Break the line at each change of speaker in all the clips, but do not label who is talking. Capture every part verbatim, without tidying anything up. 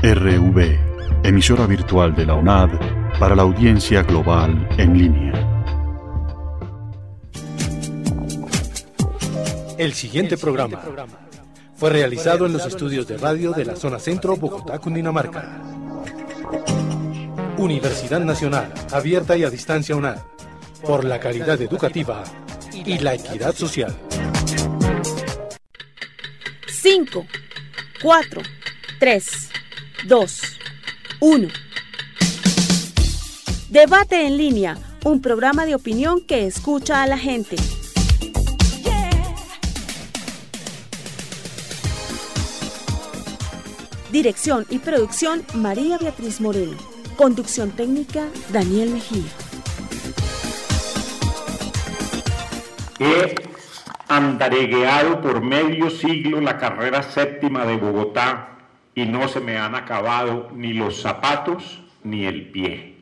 R V, emisora virtual de la U N A D para la audiencia global en línea.
El siguiente programa fue realizado en los estudios de radio de la zona centro, Bogotá, Cundinamarca. Universidad Nacional, abierta y a distancia U N A D, por la calidad educativa y la equidad social.
cinco, cuatro, tres, dos, uno. Debate en línea, un programa de opinión que escucha a la gente. Dirección y producción, María Beatriz Moreno. Conducción técnica, Daniel Mejía.
He andaregueado por medio siglo la carrera séptima de Bogotá y no se me han acabado ni los zapatos ni el pie.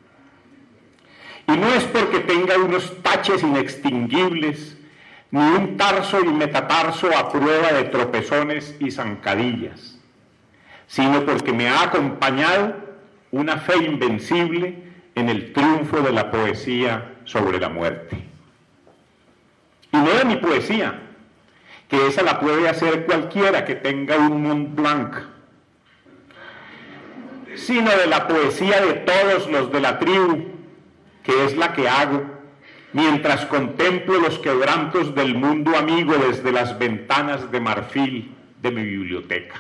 Y no es porque tenga unos taches inextinguibles, ni un tarso y metatarso a prueba de tropezones y zancadillas, sino porque me ha acompañado una fe invencible en el triunfo de la poesía sobre la muerte. Y no de mi poesía, que esa la puede hacer cualquiera que tenga un Mont Blanc, sino de la poesía de todos los de la tribu, que es la que hago mientras contemplo los quebrantos del mundo amigo desde las ventanas de marfil de mi biblioteca.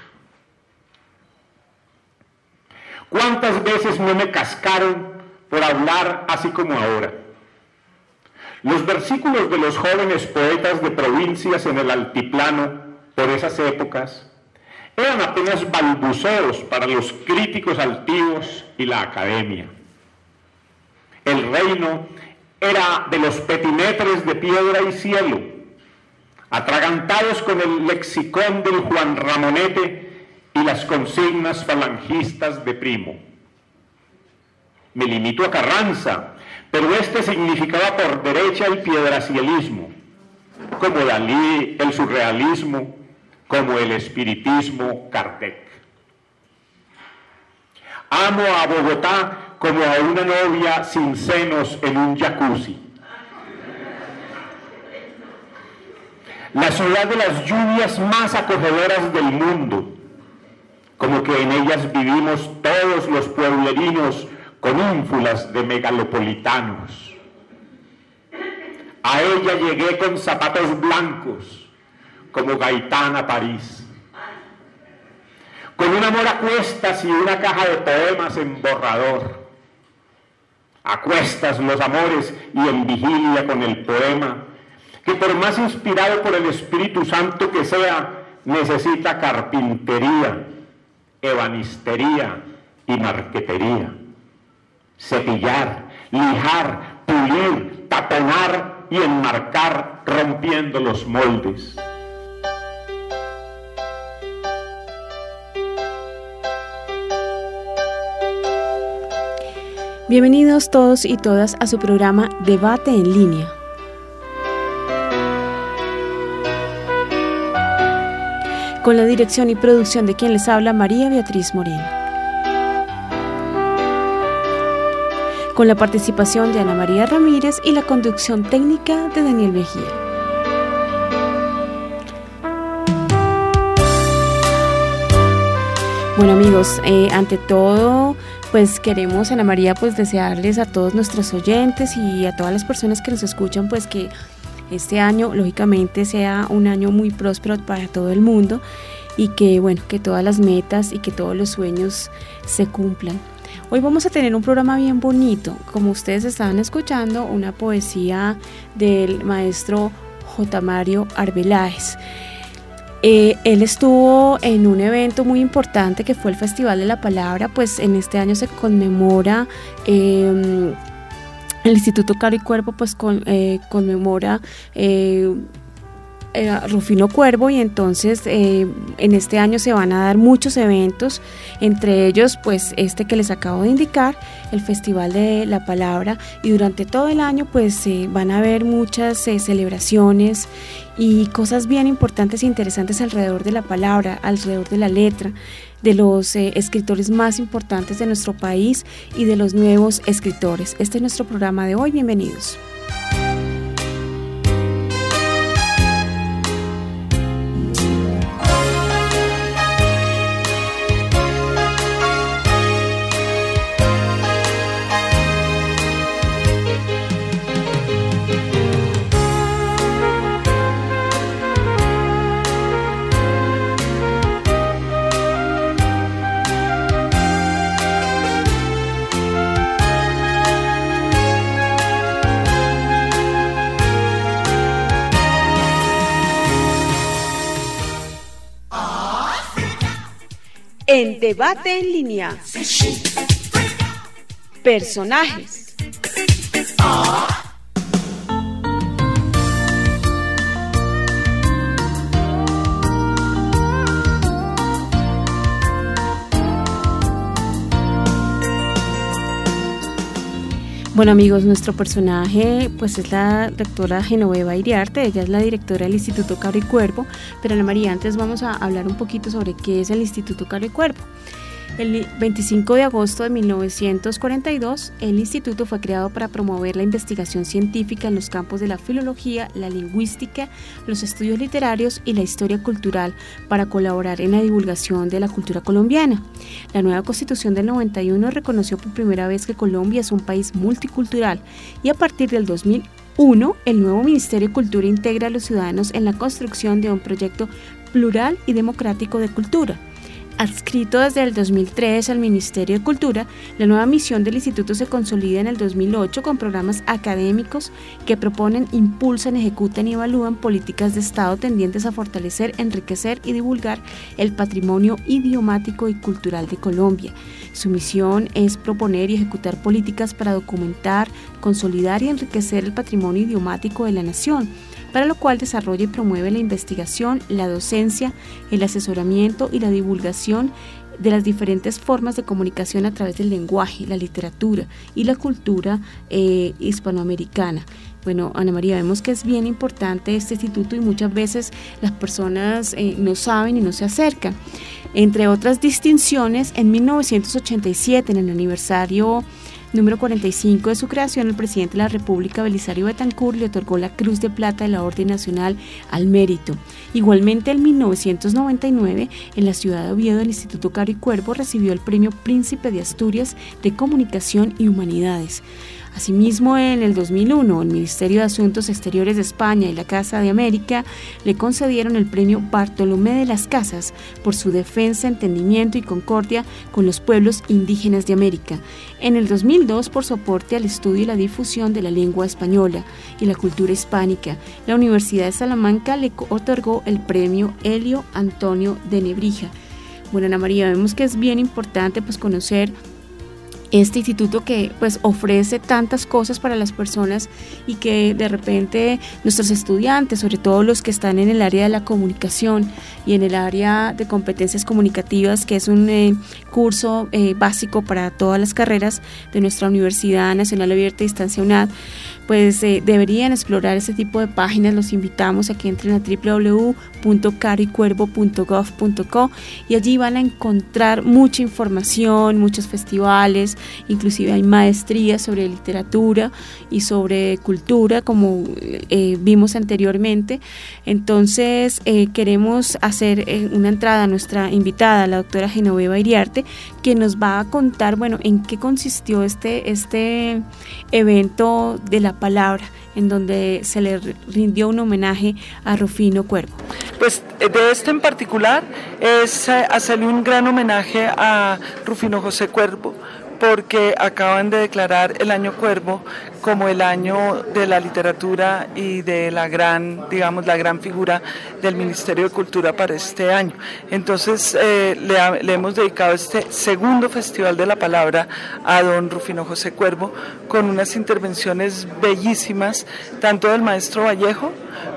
¿Cuántas veces no me cascaron por hablar así como ahora? Los versículos de los jóvenes poetas de provincias en el altiplano, por esas épocas, eran apenas balbuceos para los críticos altivos y la academia. El reino era de los petimetres de piedra y cielo, atragantados con el lexicón del Juan Ramonete y las consignas falangistas de Primo. Me limito a Carranza, pero este significaba por derecha el piedracielismo, como Dalí el surrealismo, como el espiritismo Kardec. Amo a Bogotá como a una novia sin senos en un jacuzzi. La ciudad de las lluvias más acogedoras del mundo, como que en ellas vivimos todos los pueblerinos con ínfulas de megalopolitanos. A ella llegué con zapatos blancos, como Gaitán a París, con un amor a cuestas y una caja de poemas en borrador. A cuestas los amores y en vigilia con el poema, que por más inspirado por el Espíritu Santo que sea, necesita carpintería, ebanistería y marquetería. Cepillar, lijar, pulir, taponar y enmarcar rompiendo los moldes.
Bienvenidos todos y todas a su programa Debate en línea. Con la dirección y producción de quien les habla, María Beatriz Moreno. Con la participación de Ana María Ramírez y la conducción técnica de Daniel Mejía. Bueno amigos, eh, ante todo, pues queremos, Ana María, pues desearles a todos nuestros oyentes y a todas las personas que nos escuchan, pues que este año, lógicamente, sea un año muy próspero para todo el mundo y que, bueno, que todas las metas y que todos los sueños se cumplan. Hoy vamos a tener un programa bien bonito, como ustedes estaban escuchando, una poesía del maestro J. Mario Arbeláez. Eh, él estuvo en un evento muy importante que fue el Festival de la Palabra, pues en este año se conmemora, eh, el Instituto Caro y Cuerpo pues con, eh, conmemora eh, eh, Rufino Cuervo, y entonces eh, en este año se van a dar muchos eventos, entre ellos pues este que les acabo de indicar, el Festival de la Palabra, y durante todo el año pues eh, van a haber muchas eh, celebraciones y cosas bien importantes e interesantes alrededor de la palabra, alrededor de la letra, de los eh, escritores más importantes de nuestro país y de los nuevos escritores. Este es nuestro programa de hoy, bienvenidos. En Debate en Línea, personajes. Bueno amigos, nuestro personaje pues es la doctora Genoveva Iriarte, ella es la directora del Instituto Cabra y Cuervo, pero Ana María, antes vamos a hablar un poquito sobre qué es el Instituto Cabra y Cuervo. El veinticinco de agosto de mil novecientos cuarenta y dos, el instituto fue creado para promover la investigación científica en los campos de la filología, la lingüística, los estudios literarios y la historia cultural, para colaborar en la divulgación de la cultura colombiana. La nueva Constitución del noventa y uno reconoció por primera vez que Colombia es un país multicultural, y a partir del dos mil uno, el nuevo Ministerio de Cultura integra a los ciudadanos en la construcción de un proyecto plural y democrático de cultura. Adscrito desde el dos mil tres al Ministerio de Cultura, la nueva misión del instituto se consolida en el dos mil ocho con programas académicos que proponen, impulsan, ejecutan y evalúan políticas de Estado tendientes a fortalecer, enriquecer y divulgar el patrimonio idiomático y cultural de Colombia. Su misión es proponer y ejecutar políticas para documentar, consolidar y enriquecer el patrimonio idiomático de la nación, para lo cual desarrolla y promueve la investigación, la docencia, el asesoramiento y la divulgación de las diferentes formas de comunicación a través del lenguaje, la literatura y la cultura eh, hispanoamericana. Bueno, Ana María, vemos que es bien importante este instituto y muchas veces las personas eh, no saben y no se acercan. Entre otras distinciones, en mil novecientos ochenta y siete, en el aniversario número cuarenta y cinco de su creación, el presidente de la República, Belisario Betancur, le otorgó la Cruz de Plata de la Orden Nacional al Mérito. Igualmente, en mil novecientos noventa y nueve, en la ciudad de Oviedo, el Instituto Cabra y Cuervo recibió el Premio Príncipe de Asturias de Comunicación y Humanidades. Asimismo, en el dos mil uno, el Ministerio de Asuntos Exteriores de España y la Casa de América le concedieron el premio Bartolomé de las Casas por su defensa, entendimiento y concordia con los pueblos indígenas de América. En el dos mil dos, por su aporte al estudio y la difusión de la lengua española y la cultura hispánica, la Universidad de Salamanca le otorgó el premio Helio Antonio de Nebrija. Bueno, Ana María, vemos que es bien importante pues conocer este instituto que pues ofrece tantas cosas para las personas y que de repente nuestros estudiantes, sobre todo los que están en el área de la comunicación y en el área de competencias comunicativas, que es un eh, curso eh, básico para todas las carreras de nuestra Universidad Nacional Abierta a Distancia UNAD, pues eh, deberían explorar ese tipo de páginas. Los invitamos a que entren a doble u doble u doble u punto cabra y cuervo punto gov punto co y allí van a encontrar mucha información, muchos festivales, inclusive hay maestrías sobre literatura y sobre cultura, como eh, vimos anteriormente. Entonces eh, queremos hacer eh, una entrada a nuestra invitada, la doctora Genoveva Iriarte, que nos va a contar, bueno, en qué consistió este, este evento de la palabra, en donde se le rindió un homenaje a Rufino Cuervo.
Pues de este en particular es hacerle un gran homenaje a Rufino José Cuervo, porque acaban de declarar el año Cuervo como el año de la literatura y de la gran, digamos, la gran figura del Ministerio de Cultura para este año. Entonces eh, le, le hemos dedicado este segundo Festival de la Palabra a don Rufino José Cuervo, con unas intervenciones bellísimas, tanto del maestro Vallejo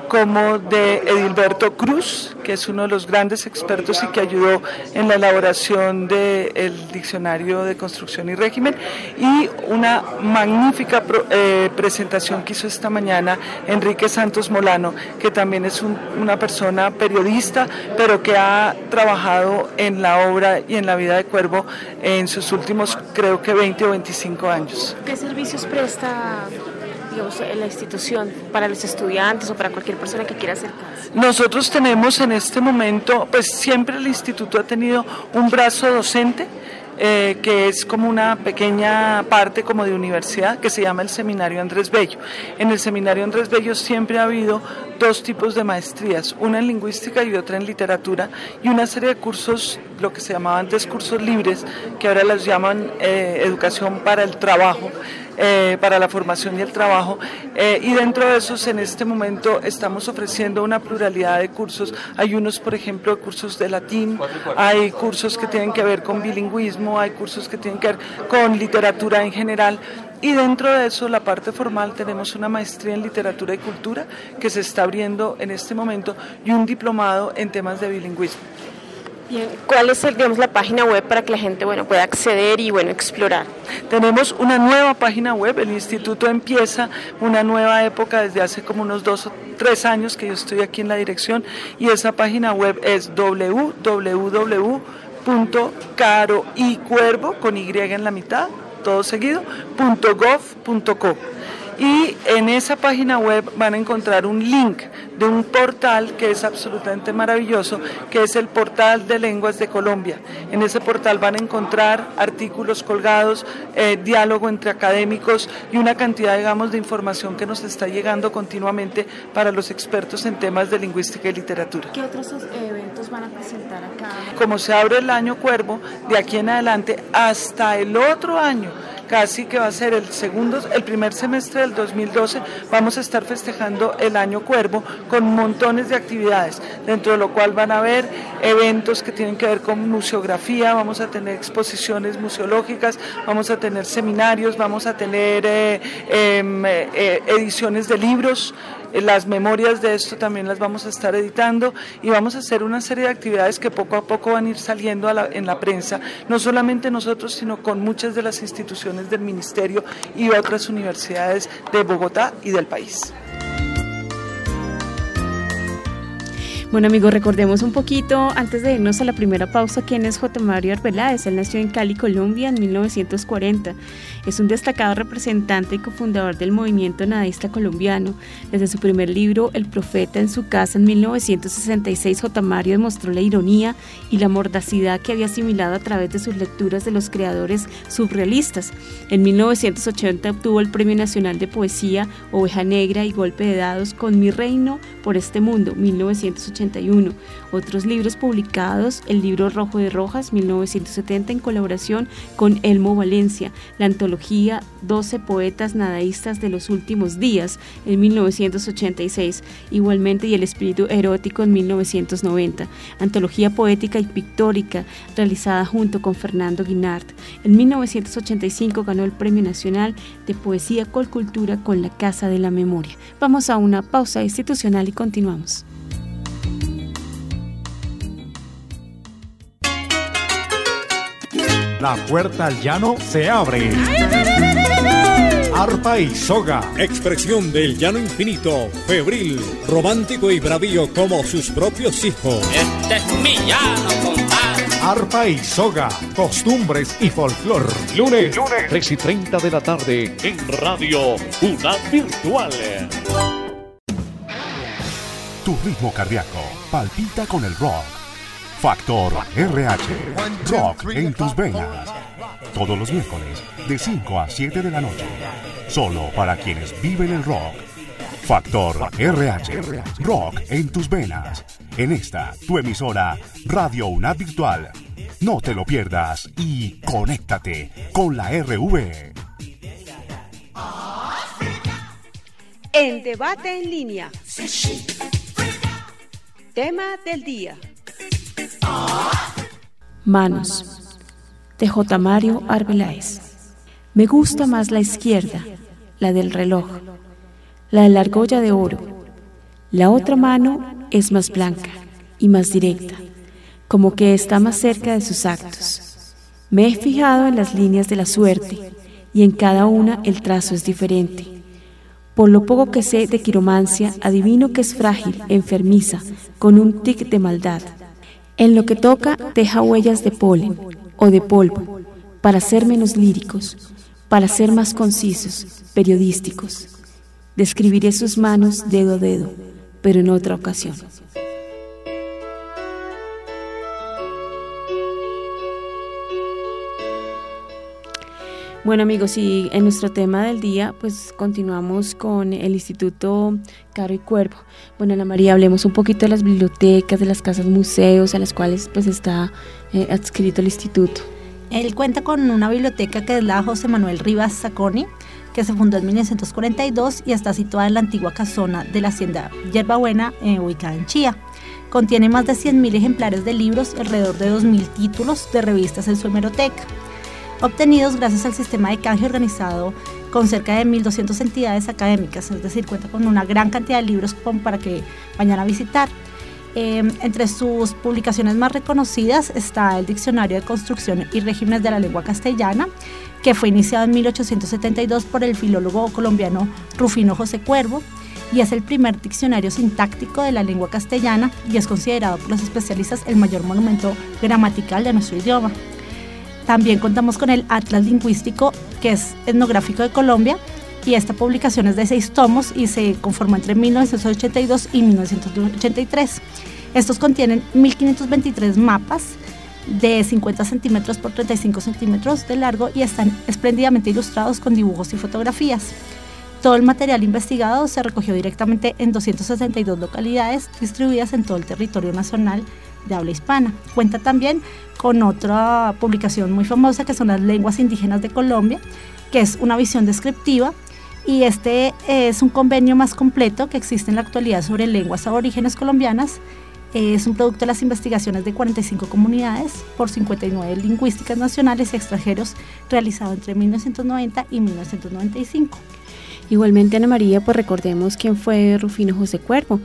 como de Edilberto Cruz, que es uno de los grandes expertos y que ayudó en la elaboración del Diccionario de Construcción y Régimen, y una magnífica pro, eh, presentación que hizo esta mañana Enrique Santos Molano, que también es un, una persona periodista, pero que ha trabajado en la obra y en la vida de Cuervo en sus últimos, creo que veinte o veinticinco años.
¿Qué servicios presta, digamos, la institución para los estudiantes o para cualquier persona que quiera acercarse?
Nosotros tenemos en este momento, pues siempre el instituto ha tenido un brazo docente, Eh, que es como una pequeña parte como de universidad, que se llama el Seminario Andrés Bello. En el Seminario Andrés Bello siempre ha habido dos tipos de maestrías, una en lingüística y otra en literatura, y una serie de cursos, lo que se llamaban antes cursos libres, que ahora las llaman eh, educación para el trabajo, Eh, para la formación y el trabajo, eh, y dentro de esos en este momento estamos ofreciendo una pluralidad de cursos. Hay unos, por ejemplo, cursos de latín, hay cursos que tienen que ver con bilingüismo, hay cursos que tienen que ver con literatura en general, y dentro de eso, la parte formal, tenemos una maestría en literatura y cultura que se está abriendo en este momento, y un diplomado en temas de bilingüismo.
Bien, ¿cuál es el, digamos, la página web para que la gente, bueno, pueda acceder y, bueno, explorar?
Tenemos una nueva página web, el instituto empieza una nueva época desde hace como unos dos o tres años que yo estoy aquí en la dirección, y esa página web es doble u doble u doble u punto caro y cuervo, con Y en la mitad, todo seguido, punto gov punto co. Y en esa página web van a encontrar un link de un portal que es absolutamente maravilloso, que es el Portal de Lenguas de Colombia. En ese portal van a encontrar artículos colgados, eh, diálogo entre académicos y una cantidad, digamos, de información que nos está llegando continuamente para los expertos en temas de lingüística y literatura.
¿Qué otros eventos van a presentar acá?
Como se abre el año Cuervo, de aquí en adelante hasta el otro año, casi que va a ser el segundo, el primer semestre del dos mil doce, vamos a estar festejando el año Cuervo con montones de actividades, dentro de lo cual van a haber eventos que tienen que ver con museografía, vamos a tener exposiciones museológicas, vamos a tener seminarios, vamos a tener eh, eh, eh, ediciones de libros. Las memorias de esto también las vamos a estar editando, y vamos a hacer una serie de actividades que poco a poco van a ir saliendo a la, en la prensa, no solamente nosotros, sino con muchas de las instituciones del Ministerio y otras universidades de Bogotá y del país.
Bueno, amigos, recordemos un poquito, antes de irnos a la primera pausa, quién es J. Mario Arbeláez. Él nació en Cali, Colombia, en mil novecientos cuarenta. Es un destacado representante y cofundador del movimiento nadaísta colombiano. Desde su primer libro, El Profeta en su casa, en mil novecientos sesenta y seis, J. Mario demostró la ironía y la mordacidad que había asimilado a través de sus lecturas de los creadores surrealistas. En mil novecientos ochenta obtuvo el Premio Nacional de Poesía, Oveja Negra y Golpe de Dados con Mi Reino por este Mundo, mil novecientos ochenta y uno. Otros libros publicados: el libro Rojo de Rojas, mil novecientos setenta, en colaboración con Elmo Valencia, la antología doce poetas nadaístas de los últimos días, en mil novecientos ochenta y seis, igualmente, y El espíritu erótico, en mil novecientos noventa, antología poética y pictórica realizada junto con Fernando Guinart. En mil novecientos ochenta y cinco ganó el Premio Nacional de Poesía Colcultura con La Casa de la Memoria. Vamos a una pausa institucional y continuamos.
La puerta al llano se abre. Arpa y soga.
Expresión del llano infinito, febril, romántico y bravío como sus propios hijos.
Este es mi llano, compadre.
Arpa y soga, costumbres y folclor.
Lunes, Lunes, tres y treinta de la tarde en Radio UNAD Virtual.
Tu ritmo cardíaco palpita con el rock. Factor R H, rock en tus venas. Todos los miércoles, de cinco a siete de la noche. Solo para quienes viven el rock. Factor R H, rock en tus venas. En esta, tu emisora, Radio UNAD Virtual. No te lo pierdas y conéctate con la R V.
En debate en línea. Tema del día.
Manos, de J. Mario Arbeláez. Me gusta más la izquierda, la del reloj, la de la argolla de oro, La otra mano es más blanca y más directa, como que está más cerca de sus actos. Me he fijado en las líneas de la suerte y en cada una el trazo es diferente. Por lo poco que sé de quiromancia, adivino que es frágil, enfermiza, con un tic de maldad. En lo que toca, deja huellas de polen o de polvo, para ser menos líricos, para ser más concisos, periodísticos. Describiré sus manos dedo a dedo, pero en otra ocasión. Bueno, amigos, y en nuestro tema del día, pues continuamos con el Instituto Caro y Cuervo. Bueno, Ana María, hablemos un poquito de las bibliotecas, de las casas museos a las cuales pues está eh, adscrito el instituto.
Él cuenta con una biblioteca que es la José Manuel Rivas Zacconi, que se fundó en mil novecientos cuarenta y dos y está situada en la antigua casona de la hacienda Yerbabuena, eh, ubicada en Chía. Contiene más de cien mil ejemplares de libros y alrededor de dos mil títulos de revistas en su hemeroteca, obtenidos gracias al sistema de canje organizado con cerca de mil doscientas entidades académicas, es decir, cuenta con una gran cantidad de libros para que vayan a visitar. Eh, entre sus publicaciones más reconocidas está el Diccionario de Construcción y Regímenes de la Lengua Castellana, que fue iniciado en mil ochocientos setenta y dos por el filólogo colombiano Rufino José Cuervo, y es el primer diccionario sintáctico de la lengua castellana y es considerado por los especialistas el mayor monumento gramatical de nuestro idioma. También contamos con el Atlas Lingüístico, que es etnográfico de Colombia, y esta publicación es de seis tomos y se conformó entre mil novecientos ochenta y dos y mil novecientos ochenta y tres. Estos contienen mil quinientos veintitrés mapas de cincuenta centímetros por treinta y cinco centímetros de largo y están espléndidamente ilustrados con dibujos y fotografías. Todo el material investigado se recogió directamente en doscientas sesenta y dos localidades distribuidas en todo el territorio nacional de habla hispana. Cuenta también con otra publicación muy famosa que son las lenguas indígenas de Colombia, que es una visión descriptiva, y este es un convenio más completo que existe en la actualidad sobre lenguas aborígenes colombianas. Es un producto de las investigaciones de cuarenta y cinco comunidades por cincuenta y nueve lingüísticas nacionales y extranjeros, realizado entre mil novecientos noventa y mil novecientos noventa y cinco.
Igualmente, Ana María, pues recordemos quién fue Rufino José Cuervo.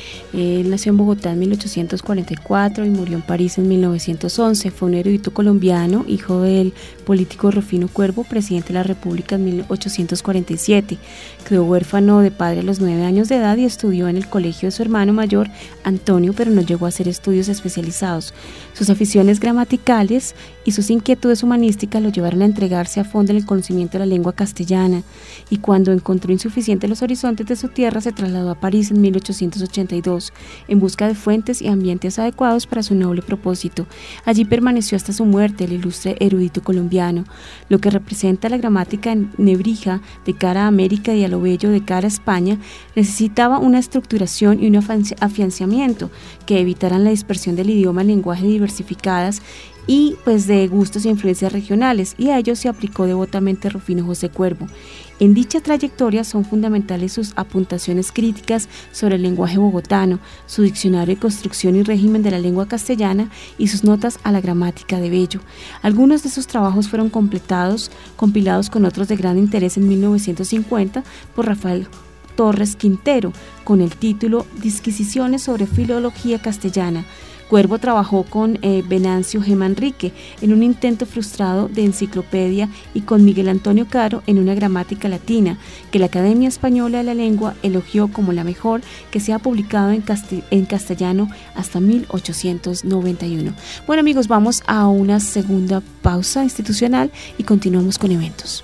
Él nació en Bogotá en mil ochocientos cuarenta y cuatro y murió en París en mil novecientos once. Fue un erudito colombiano, hijo del político Rufino Cuervo, presidente de la República en mil ochocientos cuarenta y siete. Quedó huérfano de padre a los nueve años de edad y estudió en el colegio de su hermano mayor, Antonio, pero no llegó a hacer estudios especializados. Sus aficiones gramaticales y sus inquietudes humanísticas lo llevaron a entregarse a fondo en el conocimiento de la lengua castellana, y cuando encontró insuficientes los horizontes de su tierra, se trasladó a París en mil ochocientos ochenta y dos en busca de fuentes y ambientes adecuados para su noble propósito. Allí permaneció hasta su muerte el ilustre erudito colombiano. Lo que representa la gramática nebrija de cara a América y a lo bello de cara a España necesitaba una estructuración y un afianzamiento que evitaran la dispersión del idioma en lenguajes diversificadas y pues de gustos e influencias regionales, y a ello se aplicó devotamente Rufino José Cuervo. En dicha trayectoria son fundamentales sus apuntaciones críticas sobre el lenguaje bogotano, su diccionario de construcción y régimen de la lengua castellana y sus notas a la gramática de Bello. Algunos de sus trabajos fueron completados, compilados con otros de gran interés en mil novecientos cincuenta por Rafael Torres Quintero, con el título Disquisiciones sobre Filología Castellana. Cuervo trabajó con eh, Venancio G. Manrique en un intento frustrado de enciclopedia y con Miguel Antonio Caro en una gramática latina, que la Academia Española de la Lengua elogió como la mejor que se ha publicado en, cast- en castellano hasta mil ochocientos noventa y uno. Bueno, amigos, vamos a una segunda pausa institucional y continuamos con eventos.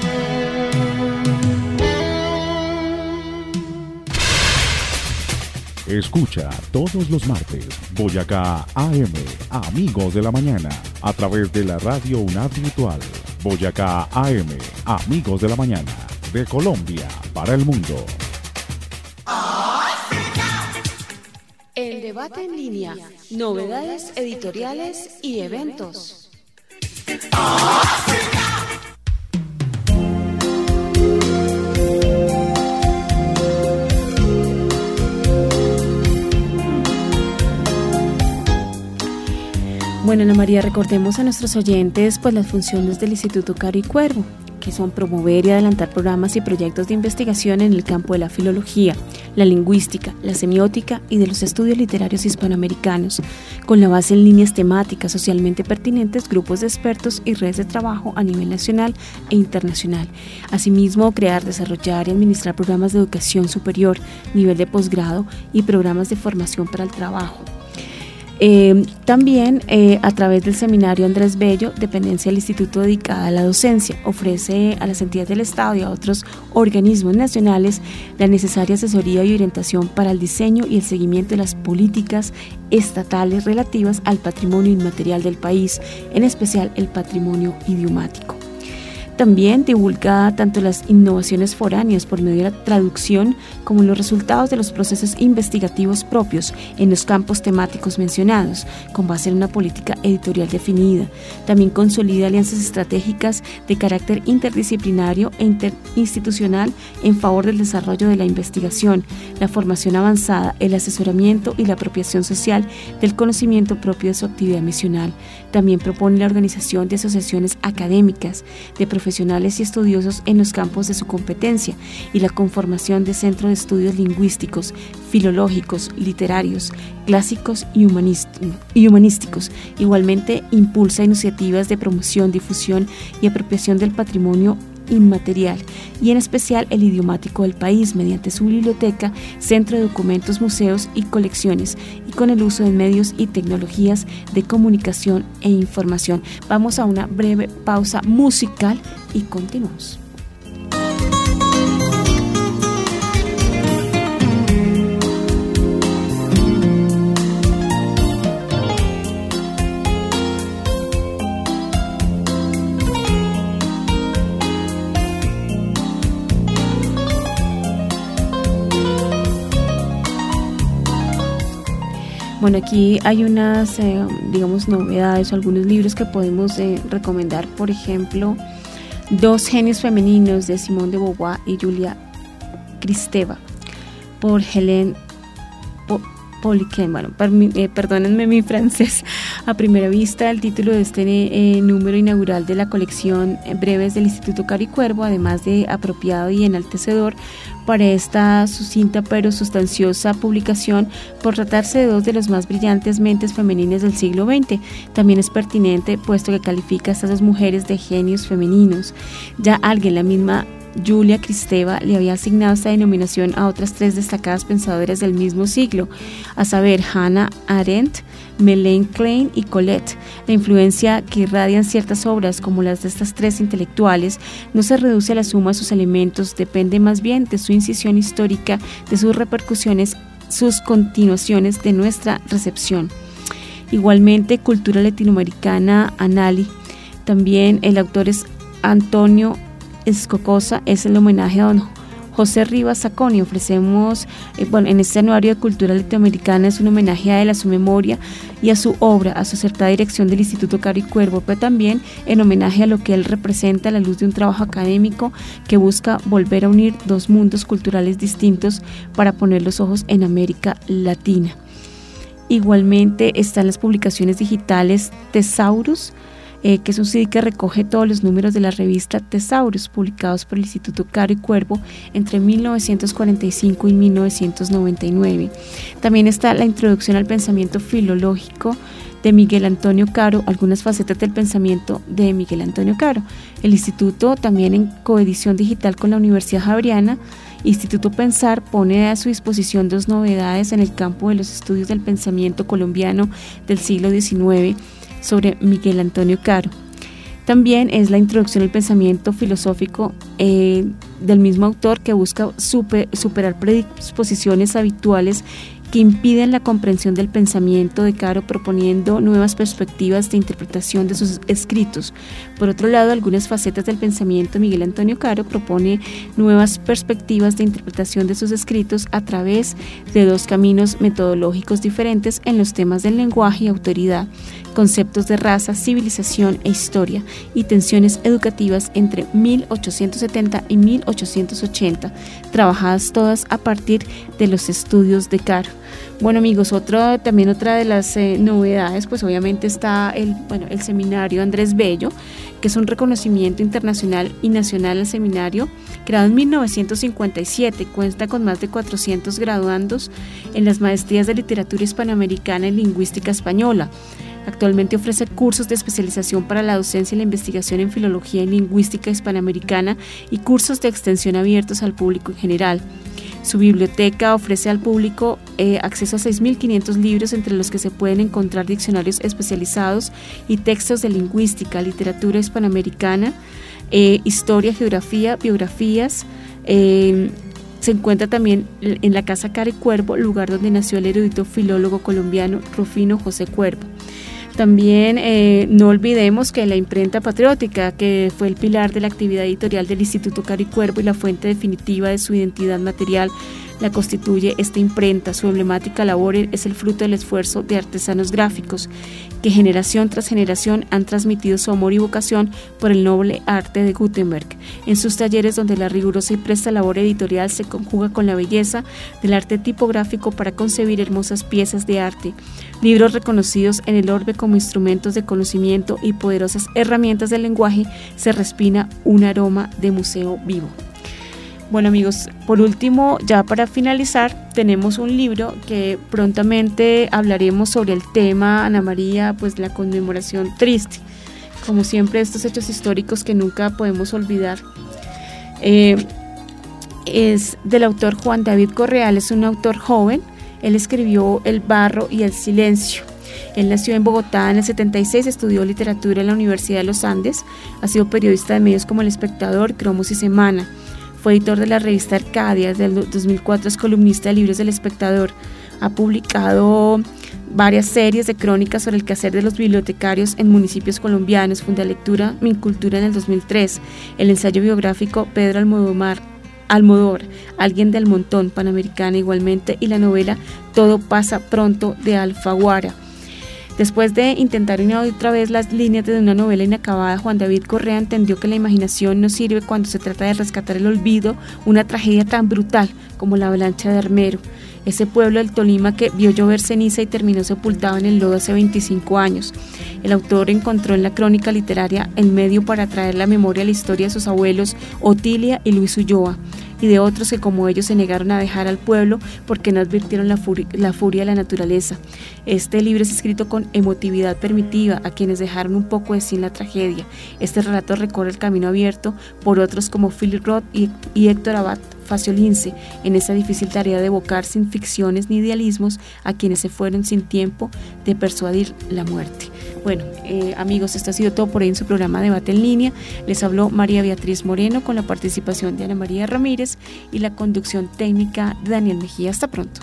Escucha todos los martes Boyacá A M, Amigos de la Mañana, a través de la radio UNAD Virtual. Boyacá A M, Amigos de la Mañana, de Colombia para el mundo.
El debate en línea, novedades editoriales y eventos.
Bueno, Ana María, recordemos a nuestros oyentes pues las funciones del Instituto Caro y Cuervo, que son promover y adelantar programas y proyectos de investigación en el campo de la filología, la lingüística, la semiótica y de los estudios literarios hispanoamericanos, con la base en líneas temáticas socialmente pertinentes, grupos de expertos y redes de trabajo a nivel nacional e internacional. Asimismo, crear, desarrollar y administrar programas de educación superior, nivel de posgrado y programas de formación para el trabajo. Eh, también eh, a través del seminario Andrés Bello, dependencia del instituto dedicada a la docencia, ofrece a las entidades del Estado y a otros organismos nacionales la necesaria asesoría y orientación para el diseño y el seguimiento de las políticas estatales relativas al patrimonio inmaterial del país, en especial el patrimonio idiomático. También divulga tanto las innovaciones foráneas por medio de la traducción como los resultados de los procesos investigativos propios en los campos temáticos mencionados, con base en una política editorial definida. También consolida alianzas estratégicas de carácter interdisciplinario e interinstitucional en favor del desarrollo de la investigación, la formación avanzada, el asesoramiento y la apropiación social del conocimiento propio de su actividad misional. También propone la organización de asociaciones académicas, de profesionales y estudiosos en los campos de su competencia y la conformación de centros de estudios lingüísticos, filológicos, literarios, clásicos y humanísticos. Igualmente impulsa iniciativas de promoción, difusión y apropiación del patrimonio inmaterial y en especial el idiomático del país mediante su biblioteca, centro de documentos, museos y colecciones, y con el uso de medios y tecnologías de comunicación e información. Vamos a una breve pausa musical y continuamos. Bueno, aquí hay unas, eh, digamos, novedades o algunos libros que podemos eh, recomendar. Por ejemplo, Dos genios femeninos de Simone de Beauvoir y Julia Kristeva, por Hélène Poliquin. Bueno, per, eh, perdónenme mi francés. A primera vista, el título de este eh, número inaugural de la colección Breves del Instituto Caro y Cuervo, además de apropiado y enaltecedor para esta sucinta pero sustanciosa publicación, por tratarse de dos de las más brillantes mentes femeninas del siglo veinte. También es pertinente, puesto que califica a estas dos mujeres de genios femeninos. Ya alguien, la misma Julia Kristeva, le había asignado esta denominación a otras tres destacadas pensadoras del mismo siglo, a saber, Hannah Arendt, Melanie Klein y Colette. La influencia que irradian ciertas obras como las de estas tres intelectuales no se reduce a la suma de sus elementos, depende más bien de su incisión histórica, de sus repercusiones, sus continuaciones, de nuestra recepción. Igualmente, Cultura Latinoamericana, Anali. También el autor es Antonio Escocosa, es el homenaje a don José Rivas Zacconi. Ofrecemos, eh, bueno, en este anuario de Cultura Latinoamericana es un homenaje a él, a su memoria y a su obra, a su acertada dirección del Instituto Caro y Cuervo, pero también en homenaje a lo que él representa a la luz de un trabajo académico que busca volver a unir dos mundos culturales distintos para poner los ojos en América Latina. Igualmente están las publicaciones digitales Thesaurus, Eh, que es un C D que recoge todos los números de la revista Thesaurus, publicados por el Instituto Caro y Cuervo entre mil novecientos cuarenta y cinco y mil novecientos noventa y nueve. También está la Introducción al Pensamiento Filológico de Miguel Antonio Caro, algunas facetas del pensamiento de Miguel Antonio Caro. El Instituto, también en coedición digital con la Universidad Javeriana, Instituto Pensar, pone a su disposición dos novedades en el campo de los estudios del pensamiento colombiano del siglo diecinueve, sobre Miguel Antonio Caro. También es la Introducción al Pensamiento Filosófico eh, del mismo autor, que busca super, superar predisposiciones habituales que impiden la comprensión del pensamiento de Caro, proponiendo nuevas perspectivas de interpretación de sus escritos. Por otro lado, algunas facetas del pensamiento de Miguel Antonio Caro propone nuevas perspectivas de interpretación de sus escritos a través de dos caminos metodológicos diferentes en los temas del lenguaje y autoridad, conceptos de raza, civilización e historia, y tensiones educativas entre mil ochocientos setenta y mil ochocientos ochenta, trabajadas todas a partir de los estudios de Caro. Bueno, amigos, otro, también otra de las eh, novedades, pues obviamente está el, bueno, el seminario Andrés Bello, que es un reconocimiento internacional y nacional al seminario, creado en mil novecientos cincuenta y siete, cuenta con más de cuatrocientos graduandos en las maestrías de literatura hispanoamericana y lingüística española. Actualmente ofrece cursos de especialización para la docencia y la investigación en filología y lingüística hispanoamericana y cursos de extensión abiertos al público en general. Su biblioteca ofrece al público eh, acceso a seis mil quinientos libros, entre los que se pueden encontrar diccionarios especializados y textos de lingüística, literatura hispanoamericana, eh, historia, geografía, biografías. Eh, se encuentra también en la Casa Cari Cuervo, lugar donde nació el erudito filólogo colombiano Rufino José Cuervo. También eh, no olvidemos que la imprenta patriótica, que fue el pilar de la actividad editorial del Instituto Cari Cuervo y la fuente definitiva de su identidad material, la constituye esta imprenta. Su emblemática labor es el fruto del esfuerzo de artesanos gráficos que generación tras generación han transmitido su amor y vocación por el noble arte de Gutenberg. En sus talleres, donde la rigurosa y presta labor editorial se conjuga con la belleza del arte tipográfico para concebir hermosas piezas de arte, libros reconocidos en el orbe como instrumentos de conocimiento y poderosas herramientas del lenguaje, se respira un aroma de museo vivo. Bueno, amigos, por último, ya para finalizar, tenemos un libro que prontamente hablaremos sobre el tema, Ana María, pues la conmemoración triste, como siempre, estos hechos históricos que nunca podemos olvidar. Eh, es del autor Juan David Correal, es un autor joven. Él escribió El barro y el silencio. Él nació en Bogotá en el setenta y seis, estudió literatura en la Universidad de los Andes, ha sido periodista de medios como El Espectador, Cromos y Semana. Fue editor de la revista Arcadia, desde el dos mil cuatro es columnista de libros del Espectador. Ha publicado varias series de crónicas sobre el quehacer de los bibliotecarios en municipios colombianos. Funda Lectura, Mi Cultura en el dos mil tres. El ensayo biográfico Pedro Almodóvar, Almodóvar, Alguien del Montón, Panamericana igualmente, y la novela Todo pasa pronto de Alfaguara. Después de intentar una y otra vez las líneas de una novela inacabada, Juan David Correa entendió que la imaginación no sirve cuando se trata de rescatar el olvido, una tragedia tan brutal como la avalancha de Armero, ese pueblo del Tolima que vio llover ceniza y terminó sepultado en el lodo hace veinticinco años. El autor encontró en la crónica literaria el medio para traer la memoria a la historia de sus abuelos Otilia y Luis Ulloa, y de otros que como ellos se negaron a dejar al pueblo porque no advirtieron la, furi- la furia de la naturaleza. Este libro es escrito con emotividad permitiva a quienes dejaron un poco de sí en la tragedia. Este relato recorre el camino abierto por otros como Philip Roth y, y Héctor Abad Faciolince en esa difícil tarea de evocar sin ficciones ni idealismos a quienes se fueron sin tiempo de persuadir la muerte. Bueno, eh, amigos, esto ha sido todo por hoy en su programa Debate en Línea. Les habló María Beatriz Moreno con la participación de Ana María Ramírez y la conducción técnica de Daniel Mejía. Hasta pronto.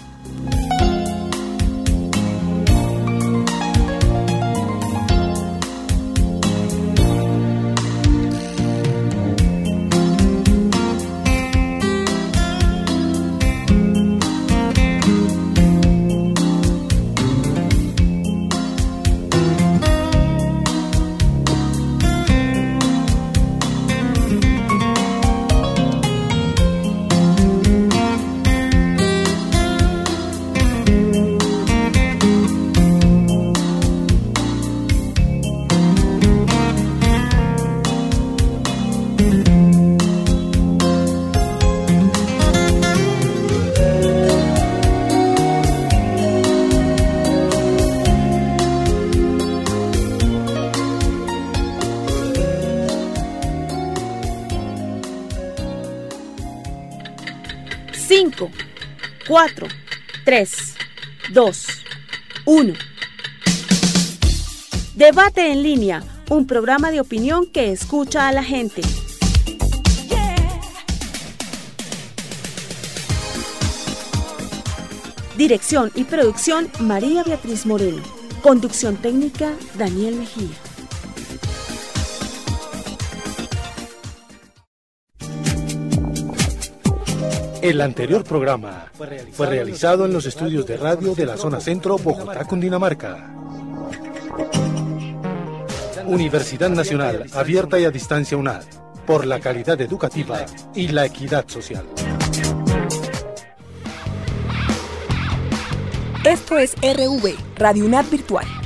cinco, cuatro, tres, dos, uno. Debate en línea, un programa de opinión que escucha a la gente. Dirección y producción María Beatriz Moreno. Conducción técnica Daniel Mejía.
El anterior programa fue realizado en los estudios de radio de la zona centro, Bogotá, Cundinamarca. Universidad Nacional, abierta y a distancia UNAD, por la calidad educativa y la equidad social.
Esto es R V, Radio UNAD Virtual.